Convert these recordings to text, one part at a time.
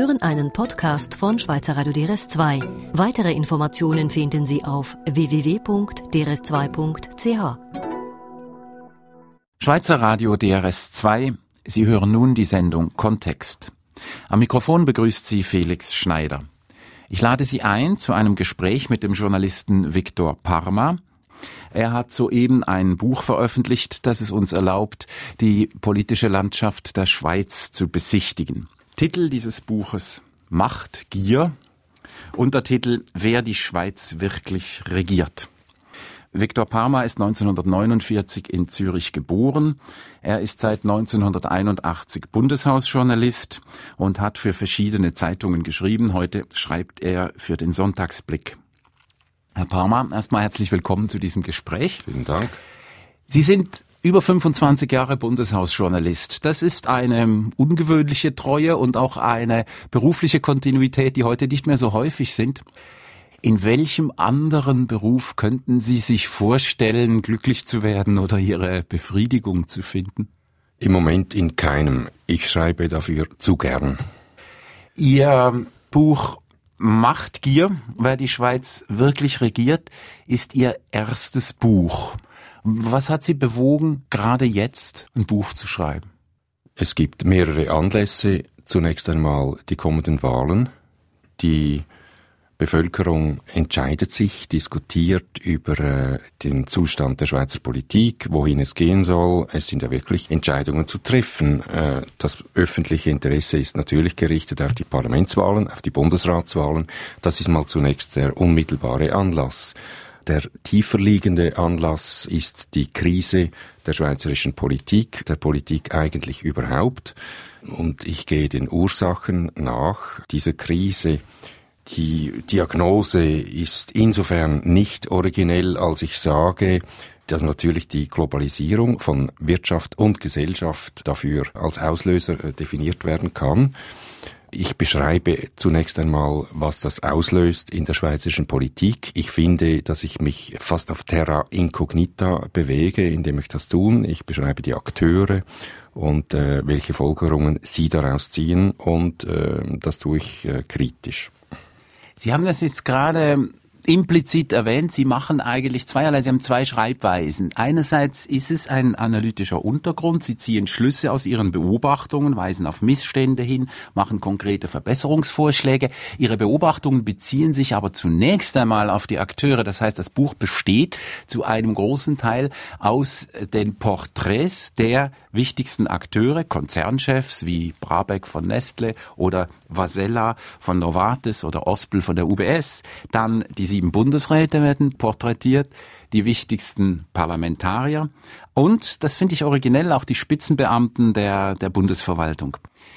Sie hören einen Podcast von Schweizer Radio DRS2. Weitere Informationen finden Sie auf www.drs2.ch. Schweizer Radio DRS2. Sie hören nun die Sendung Kontext. Am Mikrofon begrüßt Sie Felix Schneider. Ich lade Sie ein zu einem Gespräch mit dem Journalisten Victor Parma. Er hat soeben ein Buch veröffentlicht, das es uns erlaubt, die politische Landschaft der Schweiz zu besichtigen. Titel dieses Buches: Macht, Gier. Untertitel: Wer die Schweiz wirklich regiert. Victor Parma ist 1949 in Zürich geboren. Er ist seit 1981 Bundeshausjournalist und hat für verschiedene Zeitungen geschrieben. Heute schreibt er für den Sonntagsblick. Herr Parma, erstmal herzlich willkommen zu diesem Gespräch. Vielen Dank. Sie sind über 25 Jahre Bundeshausjournalist. Das ist eine ungewöhnliche Treue und auch eine berufliche Kontinuität, die heute nicht mehr so häufig sind. In welchem anderen Beruf könnten Sie sich vorstellen, glücklich zu werden oder Ihre Befriedigung zu finden? Im Moment in keinem. Ich schreibe dafür zu gern. Ihr Buch Machtgier, wer die Schweiz wirklich regiert, ist Ihr erstes Buch. Was hat Sie bewogen, gerade jetzt ein Buch zu schreiben? Es gibt mehrere Anlässe. Zunächst einmal die kommenden Wahlen. Die Bevölkerung entscheidet sich, diskutiert über den Zustand der Schweizer Politik, wohin es gehen soll. Es sind ja wirklich Entscheidungen zu treffen. Das öffentliche Interesse ist natürlich gerichtet auf die Parlamentswahlen, auf die Bundesratswahlen. Das ist mal zunächst der unmittelbare Anlass. Der tiefer liegende Anlass ist die Krise der schweizerischen Politik, der Politik eigentlich überhaupt. Und ich gehe den Ursachen nach dieser Krise. Die Diagnose ist insofern nicht originell, als ich sage, dass natürlich die Globalisierung von Wirtschaft und Gesellschaft dafür als Auslöser definiert werden kann. Ich beschreibe zunächst einmal, was das auslöst in der schweizerischen Politik. Ich finde, dass ich mich fast auf terra incognita bewege, indem ich das tue. Ich beschreibe die Akteure und welche Folgerungen sie daraus ziehen, und das tue ich kritisch. Sie haben das jetzt gerade implizit erwähnt. Sie machen eigentlich zweierlei. Sie haben zwei Schreibweisen. Einerseits ist es ein analytischer Untergrund. Sie ziehen Schlüsse aus Ihren Beobachtungen, weisen auf Missstände hin, machen konkrete Verbesserungsvorschläge. Ihre Beobachtungen beziehen sich aber zunächst einmal auf die Akteure. Das heißt, das Buch besteht zu einem großen Teil aus den Porträts der wichtigsten Akteure, Konzernchefs wie Brabeck von Nestle oder Vasella von Novartis oder Ospel von der UBS. Dann die 7 Bundesräte werden porträtiert, die wichtigsten Parlamentarier und, das finde ich originell, auch die Spitzenbeamten der Bundesverwaltung.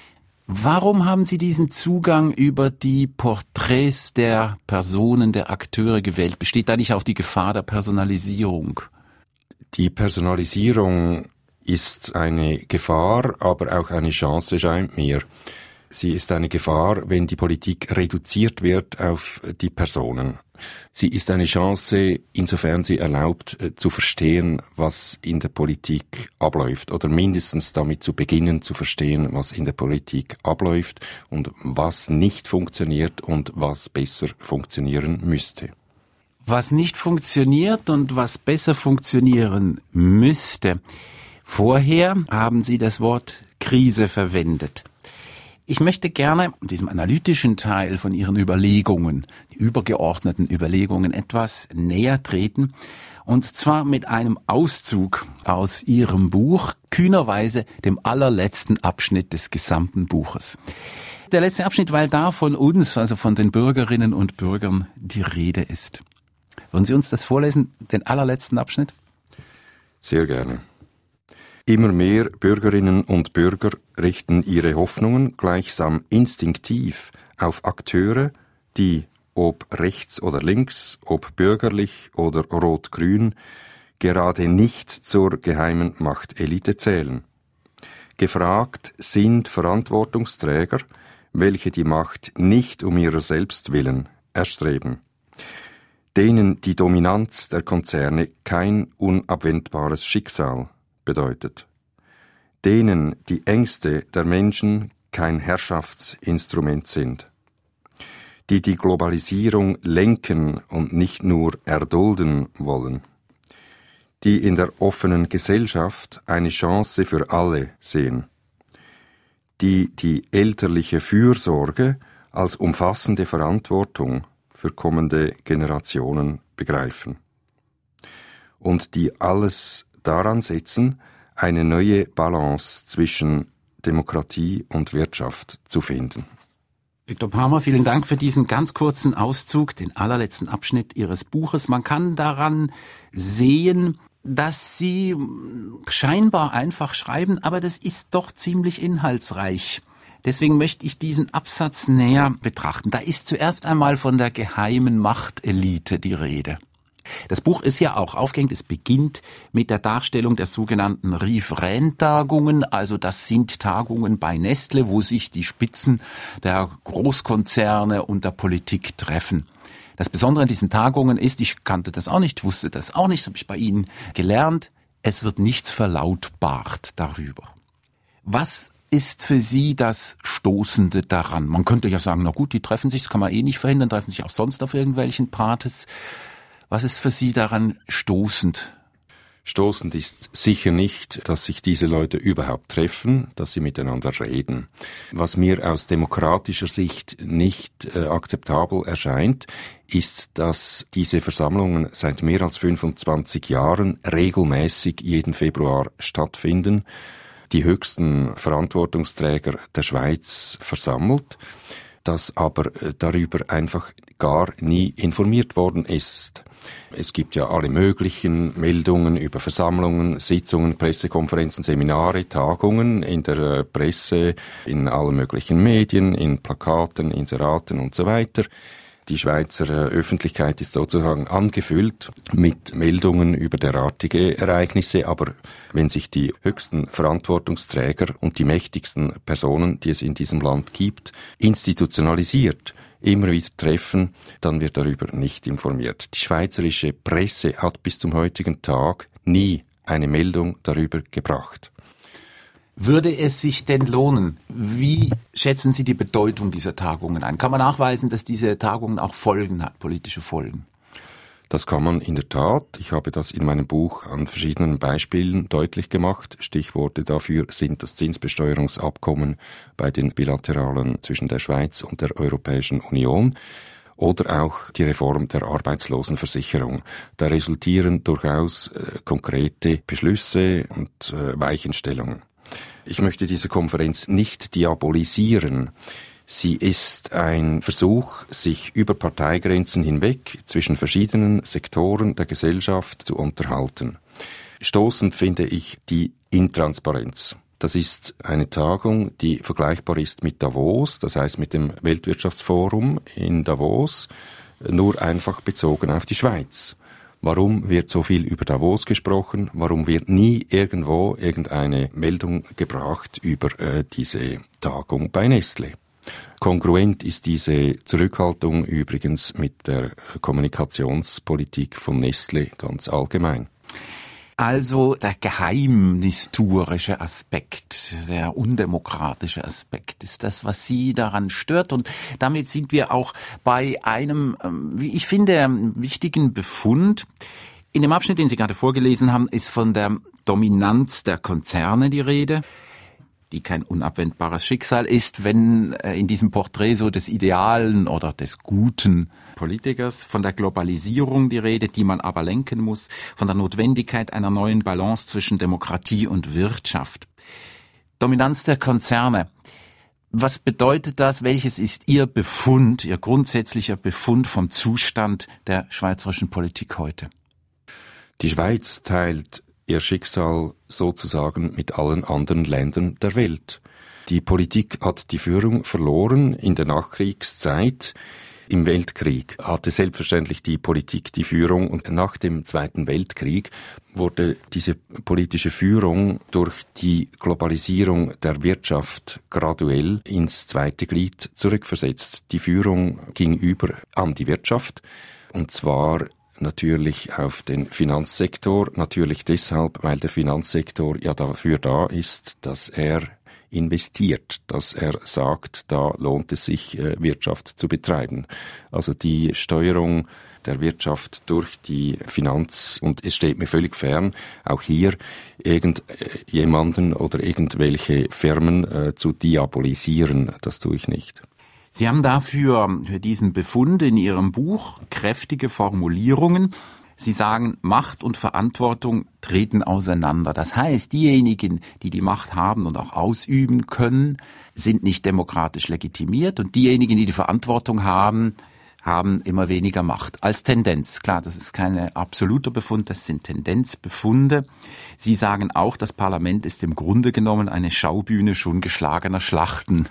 Warum haben Sie diesen Zugang über die Porträts der Personen, der Akteure gewählt? Besteht da nicht auch die Gefahr der Personalisierung? Die Personalisierung ist eine Gefahr, aber auch eine Chance, scheint mir. Sie ist eine Gefahr, wenn die Politik reduziert wird auf die Personen. Sie ist eine Chance, insofern sie erlaubt, zu verstehen, was in der Politik abläuft, oder mindestens damit zu beginnen zu verstehen, was in der Politik abläuft und was nicht funktioniert und was besser funktionieren müsste. Was nicht funktioniert und was besser funktionieren müsste. Vorher haben Sie das Wort Krise verwendet. Ich möchte gerne diesem analytischen Teil von Ihren Überlegungen, die übergeordneten Überlegungen, etwas näher treten. Und zwar mit einem Auszug aus Ihrem Buch, kühnerweise dem allerletzten Abschnitt des gesamten Buches. Der letzte Abschnitt, weil da von uns, also von den Bürgerinnen und Bürgern, die Rede ist. Wollen Sie uns das vorlesen, den allerletzten Abschnitt? Sehr gerne. Immer mehr Bürgerinnen und Bürger richten ihre Hoffnungen gleichsam instinktiv auf Akteure, die, ob rechts oder links, ob bürgerlich oder rot-grün, gerade nicht zur geheimen Machtelite zählen. Gefragt sind Verantwortungsträger, welche die Macht nicht um ihrer selbst willen erstreben, denen die Dominanz der Konzerne kein unabwendbares Schicksal bedeutet, denen die Ängste der Menschen kein Herrschaftsinstrument sind, die die Globalisierung lenken und nicht nur erdulden wollen, die in der offenen Gesellschaft eine Chance für alle sehen, die die elterliche Fürsorge als umfassende Verantwortung für kommende Generationen begreifen und die alles daran setzen, eine neue Balance zwischen Demokratie und Wirtschaft zu finden. Viktor Palmer, vielen Dank für diesen ganz kurzen Auszug, den allerletzten Abschnitt Ihres Buches. Man kann daran sehen, dass Sie scheinbar einfach schreiben, aber das ist doch ziemlich inhaltsreich. Deswegen möchte ich diesen Absatz näher betrachten. Da ist zuerst einmal von der geheimen Machtelite die Rede. Das Buch ist ja auch aufgehängt. Es beginnt mit der Darstellung der sogenannten Riverain-Tagungen. Also das sind Tagungen bei Nestle, wo sich die Spitzen der Großkonzerne und der Politik treffen. Das Besondere an diesen Tagungen ist, ich kannte das auch nicht, wusste das auch nicht, das habe ich bei Ihnen gelernt, es wird nichts verlautbart darüber. Was ist für Sie das Stoßende daran? Man könnte ja sagen, na gut, die treffen sich, das kann man eh nicht verhindern, treffen sich auch sonst auf irgendwelchen Partys. Was ist für Sie daran stoßend? Stoßend ist sicher nicht, dass sich diese Leute überhaupt treffen, dass sie miteinander reden. Was mir aus demokratischer Sicht nicht akzeptabel erscheint, ist, dass diese Versammlungen seit mehr als 25 Jahren regelmäßig jeden Februar stattfinden, die höchsten Verantwortungsträger der Schweiz versammelt, dass aber darüber einfach gar nie informiert worden ist. Es gibt ja alle möglichen Meldungen über Versammlungen, Sitzungen, Pressekonferenzen, Seminare, Tagungen in der Presse, in allen möglichen Medien, in Plakaten, Inseraten und so weiter. Die Schweizer Öffentlichkeit ist sozusagen angefüllt mit Meldungen über derartige Ereignisse, aber wenn sich die höchsten Verantwortungsträger und die mächtigsten Personen, die es in diesem Land gibt, institutionalisiert immer wieder treffen, dann wird darüber nicht informiert. Die schweizerische Presse hat bis zum heutigen Tag nie eine Meldung darüber gebracht. Würde es sich denn lohnen? Wie schätzen Sie die Bedeutung dieser Tagungen ein? Kann man nachweisen, dass diese Tagungen auch Folgen hat, politische Folgen? Das kann man in der Tat. Ich habe das in meinem Buch an verschiedenen Beispielen deutlich gemacht. Stichworte dafür sind das Zinsbesteuerungsabkommen bei den Bilateralen zwischen der Schweiz und der Europäischen Union oder auch die Reform der Arbeitslosenversicherung. Da resultieren durchaus konkrete Beschlüsse und Weichenstellungen. Ich möchte diese Konferenz nicht diabolisieren. Sie ist ein Versuch, sich über Parteigrenzen hinweg zwischen verschiedenen Sektoren der Gesellschaft zu unterhalten. Stoßend finde ich die Intransparenz. Das ist eine Tagung, die vergleichbar ist mit Davos, das heißt mit dem Weltwirtschaftsforum in Davos, nur einfach bezogen auf die Schweiz. Warum wird so viel über Davos gesprochen? Warum wird nie irgendwo irgendeine Meldung gebracht über diese Tagung bei Nestle? Kongruent ist diese Zurückhaltung übrigens mit der Kommunikationspolitik von Nestle ganz allgemein. Also der geheimnistuerische Aspekt, der undemokratische Aspekt ist das, was Sie daran stört. Und damit sind wir auch bei einem, wie ich finde, wichtigen Befund. In dem Abschnitt, den Sie gerade vorgelesen haben, ist von der Dominanz der Konzerne die Rede, die kein unabwendbares Schicksal ist, wenn in diesem Porträt so des idealen oder des guten Politikers, von der Globalisierung die Rede, die man aber lenken muss, von der Notwendigkeit einer neuen Balance zwischen Demokratie und Wirtschaft. Dominanz der Konzerne. Was bedeutet das? Welches ist Ihr Befund, Ihr grundsätzlicher Befund vom Zustand der schweizerischen Politik heute? Die Schweiz teilt ihr Schicksal sozusagen mit allen anderen Ländern der Welt. Die Politik hat die Führung verloren in der Nachkriegszeit. Im Weltkrieg hatte selbstverständlich die Politik die Führung und nach dem Zweiten Weltkrieg wurde diese politische Führung durch die Globalisierung der Wirtschaft graduell ins zweite Glied zurückversetzt. Die Führung ging über an die Wirtschaft und zwar natürlich auf den Finanzsektor, natürlich deshalb, weil der Finanzsektor ja dafür da ist, dass er investiert, dass er sagt, da lohnt es sich, Wirtschaft zu betreiben. Also die Steuerung der Wirtschaft durch die Finanz, und es steht mir völlig fern, auch hier irgendjemanden oder irgendwelche Firmen zu diabolisieren. Das tue ich nicht. Sie haben dafür für diesen Befund in Ihrem Buch kräftige Formulierungen. Sie sagen, Macht und Verantwortung treten auseinander. Das heißt, diejenigen, die die Macht haben und auch ausüben können, sind nicht demokratisch legitimiert, und diejenigen, die die Verantwortung haben immer weniger Macht. Als Tendenz. Klar, das ist kein absoluter Befund, das sind Tendenzbefunde. Sie sagen auch, das Parlament ist im Grunde genommen eine Schaubühne schon geschlagener Schlachten.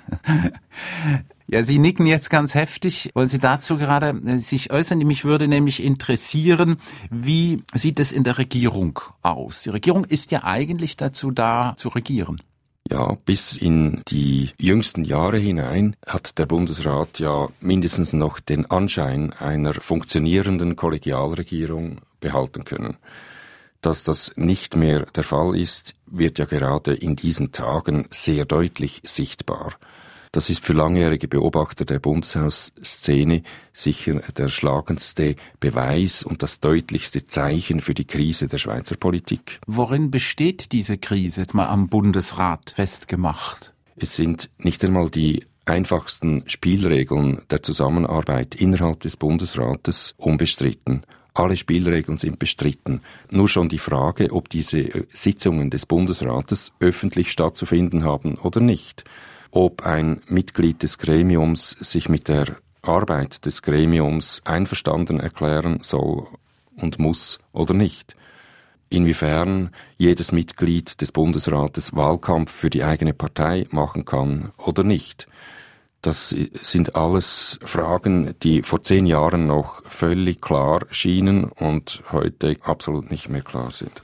Ja, Sie nicken jetzt ganz heftig. Wollen Sie dazu gerade sich äußern? Mich würde nämlich interessieren, wie sieht es in der Regierung aus? Die Regierung ist ja eigentlich dazu da, zu regieren. Ja, bis in die jüngsten Jahre hinein hat der Bundesrat ja mindestens noch den Anschein einer funktionierenden Kollegialregierung behalten können. Dass das nicht mehr der Fall ist, wird ja gerade in diesen Tagen sehr deutlich sichtbar. Das ist für langjährige Beobachter der Bundeshausszene sicher der schlagendste Beweis und das deutlichste Zeichen für die Krise der Schweizer Politik. Worin besteht diese Krise, jetzt mal am Bundesrat festgemacht? Es sind nicht einmal die einfachsten Spielregeln der Zusammenarbeit innerhalb des Bundesrates unbestritten. Alle Spielregeln sind bestritten. Nur schon die Frage, ob diese Sitzungen des Bundesrates öffentlich stattzufinden haben oder nicht. Ob ein Mitglied des Gremiums sich mit der Arbeit des Gremiums einverstanden erklären soll und muss oder nicht. Inwiefern jedes Mitglied des Bundesrates Wahlkampf für die eigene Partei machen kann oder nicht. Das sind alles Fragen, die vor 10 Jahren noch völlig klar schienen und heute absolut nicht mehr klar sind.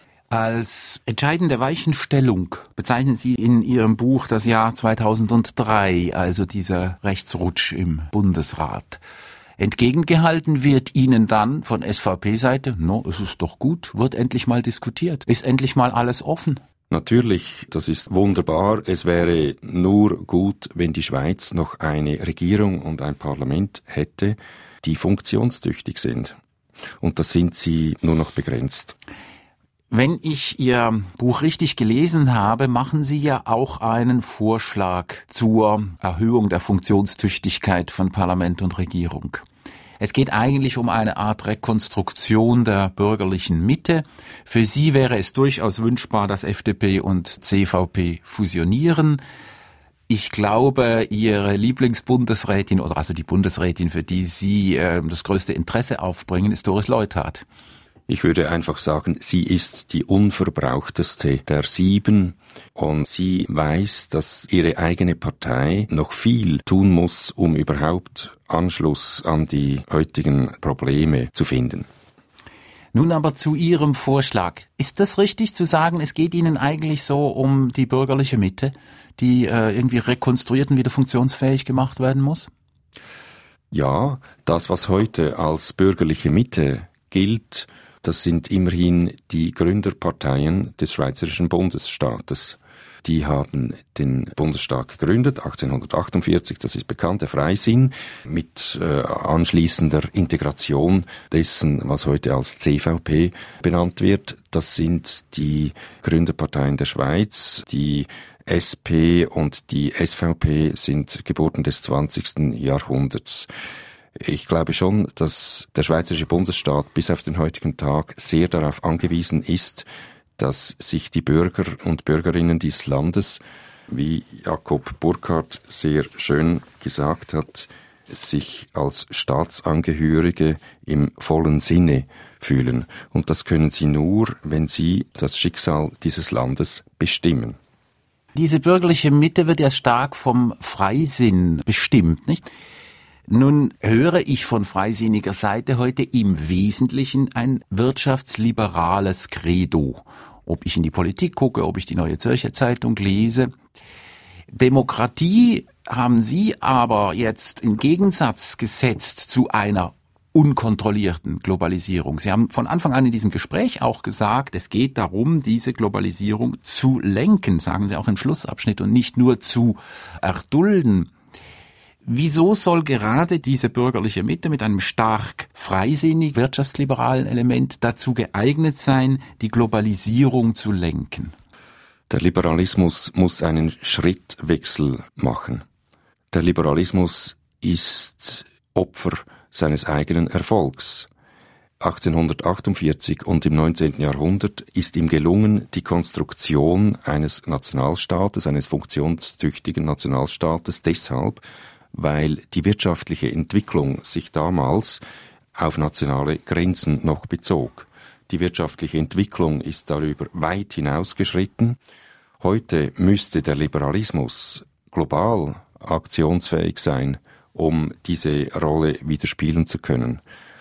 Als entscheidende Weichenstellung bezeichnen Sie in Ihrem Buch das Jahr 2003, also dieser Rechtsrutsch im Bundesrat. Entgegengehalten wird Ihnen dann von SVP-Seite, es ist doch gut, wird endlich mal diskutiert, ist endlich mal alles offen. Natürlich, das ist wunderbar. Es wäre nur gut, wenn die Schweiz noch eine Regierung und ein Parlament hätte, die funktionstüchtig sind. Und das sind sie nur noch begrenzt. Wenn ich Ihr Buch richtig gelesen habe, machen Sie ja auch einen Vorschlag zur Erhöhung der Funktionstüchtigkeit von Parlament und Regierung. Es geht eigentlich um eine Art Rekonstruktion der bürgerlichen Mitte. Für Sie wäre es durchaus wünschbar, dass FDP und CVP fusionieren. Ich glaube, Ihre Lieblingsbundesrätin, oder also die Bundesrätin, für die Sie das größte Interesse aufbringen, ist Doris Leuthard. Ich würde einfach sagen, sie ist die unverbrauchteste der 7 und sie weiß, dass ihre eigene Partei noch viel tun muss, um überhaupt Anschluss an die heutigen Probleme zu finden. Nun aber zu Ihrem Vorschlag. Ist das richtig zu sagen, es geht Ihnen eigentlich so um die bürgerliche Mitte, die irgendwie rekonstruiert und wieder funktionsfähig gemacht werden muss? Ja, das, was heute als bürgerliche Mitte gilt, das sind immerhin die Gründerparteien des Schweizerischen Bundesstaates. Die haben den Bundesstaat gegründet, 1848, das ist bekannt, der Freisinn, mit anschließender Integration dessen, was heute als CVP benannt wird. Das sind die Gründerparteien der Schweiz, die SP und die SVP sind Geburten des 20. Jahrhunderts. Ich glaube schon, dass der Schweizerische Bundesstaat bis auf den heutigen Tag sehr darauf angewiesen ist, dass sich die Bürger und Bürgerinnen dieses Landes, wie Jakob Burckhardt sehr schön gesagt hat, sich als Staatsangehörige im vollen Sinne fühlen. Und das können sie nur, wenn sie das Schicksal dieses Landes bestimmen. Diese bürgerliche Mitte wird ja stark vom Freisinn bestimmt, nicht? Nun höre ich von freisinniger Seite heute im Wesentlichen ein wirtschaftsliberales Credo. Ob ich in die Politik gucke, ob ich die Neue Zürcher Zeitung lese. Demokratie haben Sie aber jetzt im Gegensatz gesetzt zu einer unkontrollierten Globalisierung. Sie haben von Anfang an in diesem Gespräch auch gesagt, es geht darum, diese Globalisierung zu lenken, sagen Sie auch im Schlussabschnitt, und nicht nur zu erdulden. Wieso soll gerade diese bürgerliche Mitte mit einem stark freisinnig wirtschaftsliberalen Element dazu geeignet sein, die Globalisierung zu lenken? Der Liberalismus muss einen Schrittwechsel machen. Der Liberalismus ist Opfer seines eigenen Erfolgs. 1848 und im 19. Jahrhundert ist ihm gelungen, die Konstruktion eines Nationalstaates, eines funktionstüchtigen Nationalstaates, deshalb, weil die wirtschaftliche Entwicklung sich damals auf nationale Grenzen noch bezog. Die wirtschaftliche Entwicklung ist darüber weit hinausgeschritten. Heute müsste der Liberalismus global aktionsfähig sein, um diese Rolle wieder spielen zu können.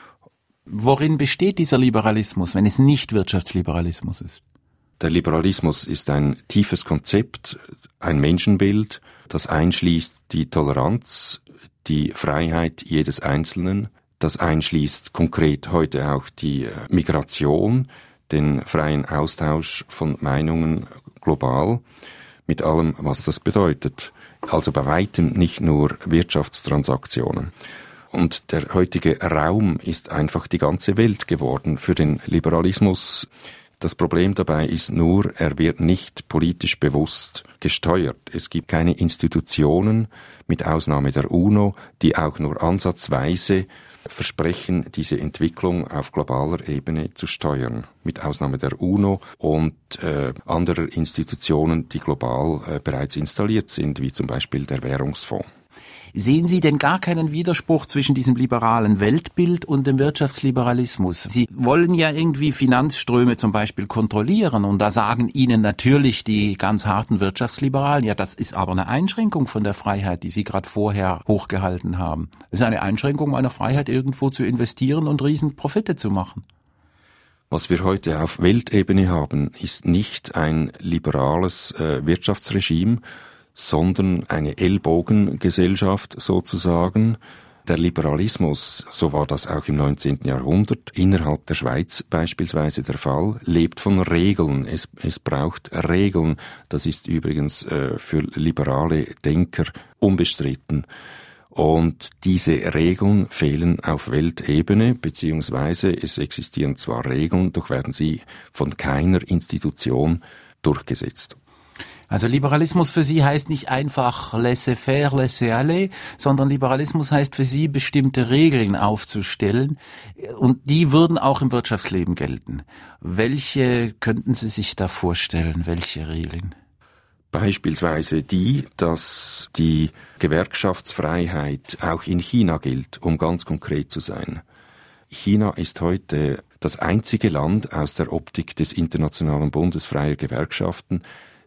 Worin besteht dieser Liberalismus, wenn es nicht Wirtschaftsliberalismus ist? Der Liberalismus ist ein tiefes Konzept, ein Menschenbild, das einschließt die Toleranz, die Freiheit jedes Einzelnen. Das einschließt konkret heute auch die Migration, den freien Austausch von Meinungen global, mit allem, was das bedeutet. Also bei weitem nicht nur Wirtschaftstransaktionen. Und der heutige Raum ist einfach die ganze Welt geworden für den Liberalismus. Das Problem dabei ist nur, er wird nicht politisch bewusst gesteuert. Es gibt keine Institutionen, mit Ausnahme der UNO, die auch nur ansatzweise versprechen, diese Entwicklung auf globaler Ebene zu steuern. Mit Ausnahme der UNO und anderer Institutionen, die global bereits installiert sind, wie zum Beispiel der Währungsfonds. Sehen Sie denn gar keinen Widerspruch zwischen diesem liberalen Weltbild und dem Wirtschaftsliberalismus? Sie wollen ja irgendwie Finanzströme zum Beispiel kontrollieren und da sagen Ihnen natürlich die ganz harten Wirtschaftsliberalen, ja, das ist aber eine Einschränkung von der Freiheit, die Sie gerade vorher hochgehalten haben. Das ist eine Einschränkung meiner Freiheit, irgendwo zu investieren und riesen Profite zu machen. Was wir heute auf Weltebene haben, ist nicht ein liberales Wirtschaftsregime, sondern eine Ellbogengesellschaft sozusagen. Der Liberalismus, so war das auch im 19. Jahrhundert, innerhalb der Schweiz beispielsweise der Fall, lebt von Regeln. Es braucht Regeln. Das ist übrigens für liberale Denker unbestritten. Und diese Regeln fehlen auf Weltebene, beziehungsweise es existieren zwar Regeln, doch werden sie von keiner Institution durchgesetzt. Also Liberalismus für Sie heißt nicht einfach laissez-faire, laissez-aller, sondern Liberalismus heißt für Sie, bestimmte Regeln aufzustellen und die würden auch im Wirtschaftsleben gelten. Welche könnten Sie sich da vorstellen, welche Regeln? Beispielsweise die, dass die Gewerkschaftsfreiheit auch in China gilt, um ganz konkret zu sein. China ist heute das einzige Land aus der Optik des Internationalen Bundes freier Gewerkschaften,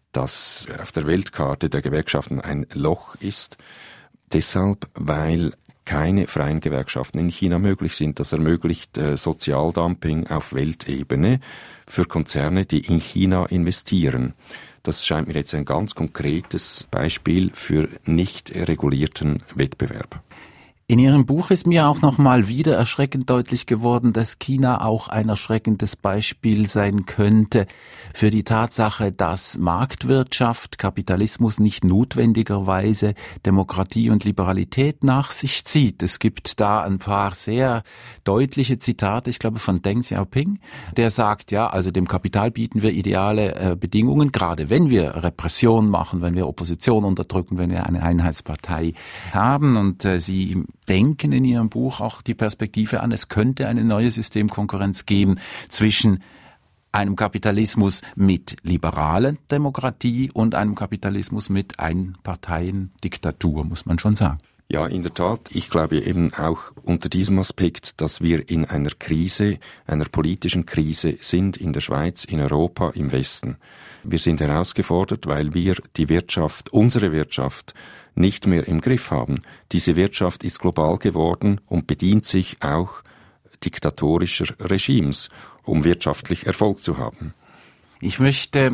das auf der Weltkarte der Gewerkschaften ein Loch ist. Deshalb, weil keine freien Gewerkschaften in China möglich sind. Das ermöglicht Sozialdumping auf Weltebene für Konzerne, die in China investieren. Das scheint mir jetzt ein ganz konkretes Beispiel für nicht regulierten Wettbewerb. In Ihrem Buch ist mir auch noch mal wieder erschreckend deutlich geworden, dass China auch ein erschreckendes Beispiel sein könnte für die Tatsache, dass Marktwirtschaft, Kapitalismus nicht notwendigerweise Demokratie und Liberalität nach sich zieht. Es gibt da ein paar sehr deutliche Zitate, ich glaube von Deng Xiaoping, der sagt, ja, also dem Kapital bieten wir ideale Bedingungen, gerade wenn wir Repression machen, wenn wir Opposition unterdrücken, wenn wir eine Einheitspartei haben. Und sie denken in Ihrem Buch auch die Perspektive an, es könnte eine neue Systemkonkurrenz geben zwischen einem Kapitalismus mit liberaler Demokratie und einem Kapitalismus mit Einparteiendiktatur, muss man schon sagen. Ja, in der Tat. Ich glaube eben auch unter diesem Aspekt, dass wir in einer Krise, einer politischen Krise sind in der Schweiz, in Europa, im Westen. Wir sind herausgefordert, weil wir die Wirtschaft, unsere Wirtschaft, nicht mehr im Griff haben. Diese Wirtschaft ist global geworden und bedient sich auch diktatorischer Regimes, um wirtschaftlich Erfolg zu haben. Ich möchte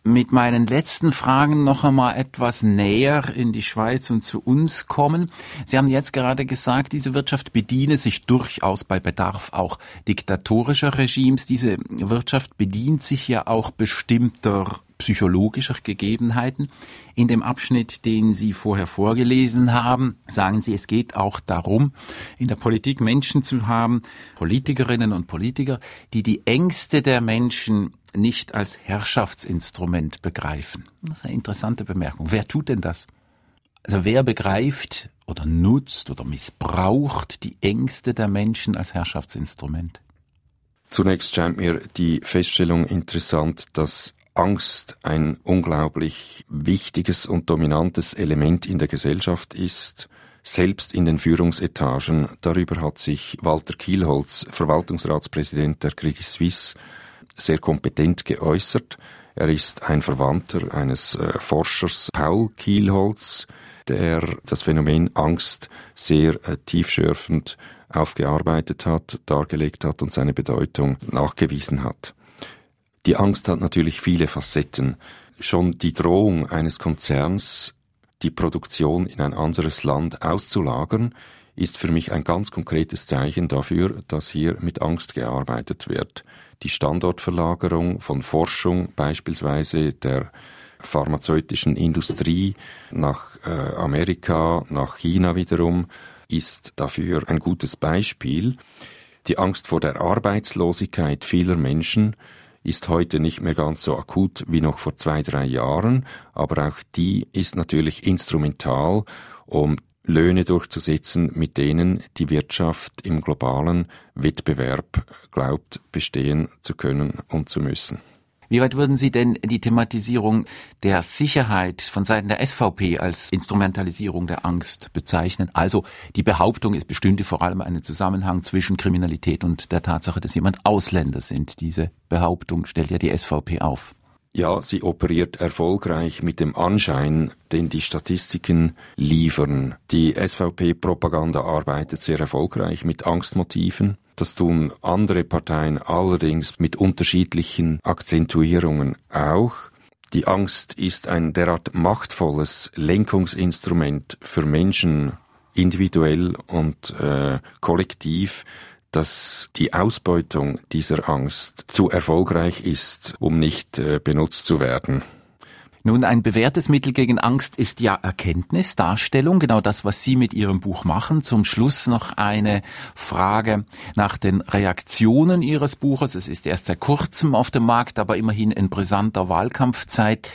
mit meinen letzten Fragen noch einmal etwas näher in die Schweiz und zu uns kommen. Sie haben jetzt gerade gesagt, diese Wirtschaft bediene sich durchaus bei Bedarf auch diktatorischer Regimes. Diese Wirtschaft bedient sich ja auch bestimmter psychologischer Gegebenheiten. In dem Abschnitt, den Sie vorher vorgelesen haben, sagen Sie, es geht auch darum, in der Politik Menschen zu haben, Politikerinnen und Politiker, die die Ängste der Menschen nicht als Herrschaftsinstrument begreifen. Das ist eine interessante Bemerkung. Wer tut denn das? Also wer begreift oder nutzt oder missbraucht die Ängste der Menschen als Herrschaftsinstrument? Zunächst scheint mir die Feststellung interessant, dass Angst ein unglaublich wichtiges und dominantes Element in der Gesellschaft ist, selbst in den Führungsetagen. Darüber hat sich Walter Kielholz, Verwaltungsratspräsident der Credit Suisse, sehr kompetent geäußert. Er ist ein Verwandter eines Forschers, Paul Kielholz, der das Phänomen Angst sehr tiefschürfend aufgearbeitet hat, dargelegt hat und seine Bedeutung nachgewiesen hat. Die Angst hat natürlich viele Facetten. Schon die Drohung eines Konzerns, die Produktion in ein anderes Land auszulagern, ist für mich ein ganz konkretes Zeichen dafür, dass hier mit Angst gearbeitet wird. Die Standortverlagerung von Forschung, beispielsweise der pharmazeutischen Industrie nach Amerika, nach China wiederum, ist dafür ein gutes Beispiel. Die Angst vor der Arbeitslosigkeit vieler Menschen ist heute nicht mehr ganz so akut wie noch vor 2-3 Jahren, aber auch die ist natürlich instrumental, um Löhne durchzusetzen, mit denen die Wirtschaft im globalen Wettbewerb glaubt, bestehen zu können und zu müssen. Wie weit würden Sie denn die Thematisierung der Sicherheit von Seiten der SVP als Instrumentalisierung der Angst bezeichnen? Also die Behauptung, es bestünde vor allem einen Zusammenhang zwischen Kriminalität und der Tatsache, dass jemand Ausländer sind. Diese Behauptung stellt ja die SVP auf. Ja, sie operiert erfolgreich mit dem Anschein, den die Statistiken liefern. Die SVP-Propaganda arbeitet sehr erfolgreich mit Angstmotiven. Das tun andere Parteien allerdings mit unterschiedlichen Akzentuierungen auch. Die Angst ist ein derart machtvolles Lenkungsinstrument für Menschen, individuell und kollektiv, dass die Ausbeutung dieser Angst zu erfolgreich ist, um nicht benutzt zu werden. Nun, ein bewährtes Mittel gegen Angst ist ja Erkenntnis, Darstellung, genau das, was Sie mit Ihrem Buch machen. Zum Schluss noch eine Frage nach den Reaktionen Ihres Buches. Es ist erst seit kurzem auf dem Markt, aber immerhin in brisanter Wahlkampfzeit.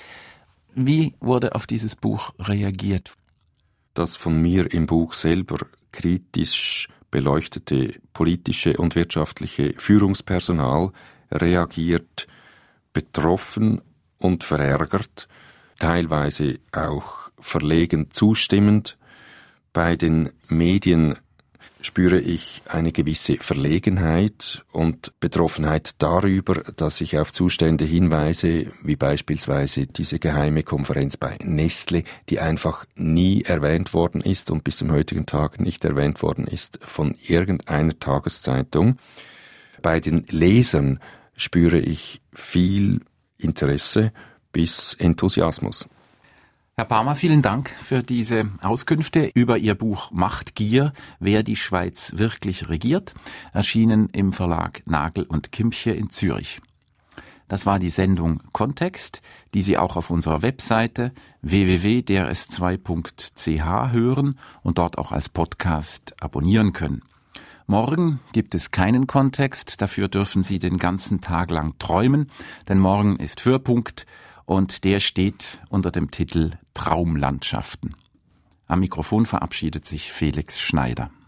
Wie wurde auf dieses Buch reagiert? Das von mir im Buch selber kritisch beleuchtete politische und wirtschaftliche Führungspersonal reagiert betroffen und verärgert, teilweise auch verlegen zustimmend. Bei den Medien spüre ich eine gewisse Verlegenheit und Betroffenheit darüber, dass ich auf Zustände hinweise, wie beispielsweise diese geheime Konferenz bei Nestle, die einfach nie erwähnt worden ist und bis zum heutigen Tag nicht erwähnt worden ist von irgendeiner Tageszeitung. Bei den Lesern spüre ich viel Interesse bis Enthusiasmus. Herr Parma, vielen Dank für diese Auskünfte über Ihr Buch Machtgier, wer die Schweiz wirklich regiert, erschienen im Verlag Nagel und Kimche in Zürich. Das war die Sendung Kontext, die Sie auch auf unserer Webseite www.drs2.ch hören und dort auch als Podcast abonnieren können. Morgen gibt es keinen Kontext, dafür dürfen Sie den ganzen Tag lang träumen, denn morgen ist Höhepunkt und der steht unter dem Titel Traumlandschaften. Am Mikrofon verabschiedet sich Felix Schneider.